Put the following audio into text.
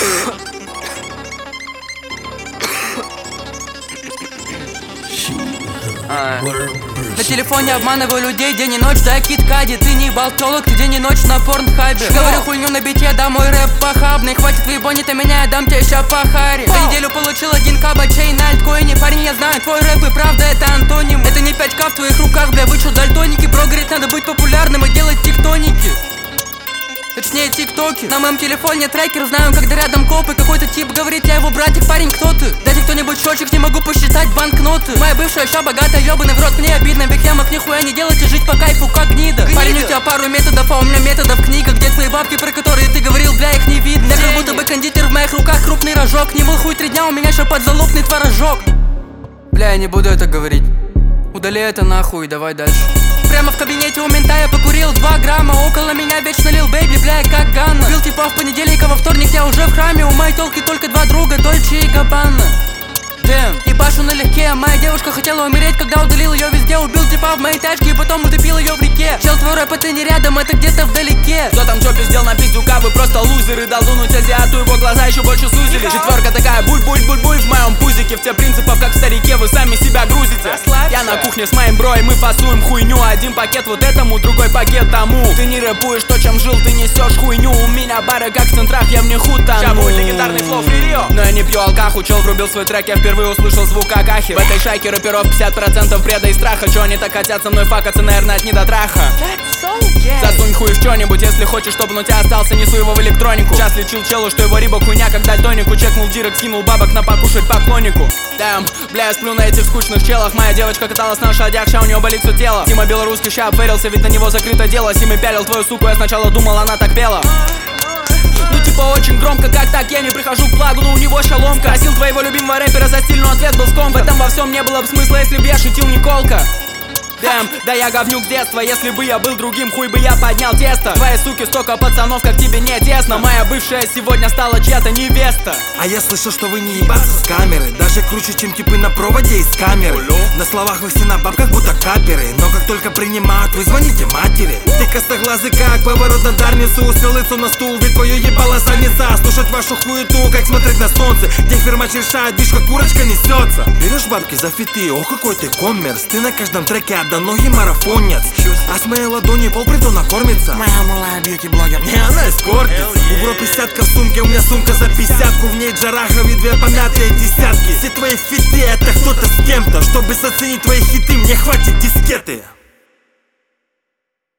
На телефоне обманываю людей день и ночь, да кит Кади. Ты не болтолог, ты день и ночь на порнхабе. Говорю хуйню на бите, да мой рэп похабный. Хватит выебонить, а меня, я дам тебе ща по харе. За неделю получил 1К бачей на альткоине. Парень, я знаю, твой рэп и правда это антоним. Это не 5К в твоих руках, бля, вы чё дальтоники? Бро говорит, надо быть популярным и делать тектоники. Точнее тиктоки. На моем телефоне трекер, знаю, когда рядом копы. Какой-то тип говорит, я его братик, парень, кто ты? Дайте кто-нибудь счетчик, не могу посчитать банкноты. Моя бывшая ща богатая, ёбаный в рот, мне обидно. Ведь я мог нихуя не делать и жить по кайфу, как гнида. Парень, у тебя пару методов, а у меня методов книга. Где твои бабки, про которые ты говорил, бля, их не видно. Я как будто бы кондитер, в моих руках крупный рожок. Не мыл хуй 3 дня, у меня еще подзалупный творожок. Бля, я не буду это говорить. Удали это нахуй, давай дальше. Прямо в кабинете у мента я покурил 2 грамма. Около меня вечно лил бэйби, бля, как Ганна. Бил типа в понедельник, а во вторник я уже в храме. У моей толки только 2 друга, Дольче и Габбана. Дэм, ебашу налегке. Моя девушка хотела умереть, когда удалил ее везде. Убил типа в моей тачке и потом утопил ее в реке. Чел, твой рэп, это не рядом, это где-то вдалеке. Кто там чё пиздел на пиздюка, вы просто лузеры. Дал дунуть азиату, его глаза еще больше сузили. Четверка такая буль-буль-буль-буль в моем пузике. В те принципов, как в старике, вы сами себя грузите. Я на кухне с моим бро, и мы фасуем хуйню. Один пакет вот этому, другой пакет тому. Ты не рэпуешь то, чем жил, ты несешь хуйню. У меня бары как в центрах, я в них утону. Ща будет легендарный флоу Фририо. Но я не пью алкаху, чел врубил свой трек, я впервые услышал звук акахи. В этой шайке рэперов 50% бреда и страха. Чё они так хотят со мной факаться, наверное, от недотраха. Засунь хуй в чё-нибудь, если хочешь, чтобы он у тебя остался, несу его в электронику. Сейчас лечил челу, что его рибок хуйня, как дальтонику. Чекнул директ, скинул бабок на покушать поклоннику. Дэм, бля, я сплю на этих скучных челах. Моя девочка каталась на лошадях, ща у нее болит все тело. Тима белорусский ща обферился, ведь на него закрыто дело. Симы пялил твою суку, я сначала думал, она так пела. Ну типа очень громко, как так, я не прихожу к благу, но у него шаломка. Просил твоего любимого рэпера за стиль, но ответ был ском. В этом во всем не было бы смысла, если бы я шутил Николка. Дэм, да я говнюк с детства. Если бы я был другим, хуй бы я поднял тесто. Твоей суки столько пацанов, как тебе не тесно. Моя бывшая сегодня стала чья-то невеста. А я слышал, что вы не ебаться с камеры. Даже круче, чем типы на проводе из камеры. На словах вы все на бабках, будто каперы. Но как только принимают, вы звоните матери. Ты костоглазый, как поворот на дарницу. Успел лицо на стул, ведь твое ебало задница. Слушать вашу хуету, как смотреть на солнце. Где фермач решает, видишь, как курочка несется. Берешь бабки за фиты, о какой ты коммерс. Ты на каждом треке до ноги марафонец. А с моей ладони полпритона кормится. Моя малая бьюти-блогер, не она эскортница. У бро 50-ка в сумке, у меня сумка за 50-ку. В ней джарахов и 2 помятые десятки. Все твои фиты, это кто-то с кем-то. Чтобы заценить твои хиты, мне хватит дискеты.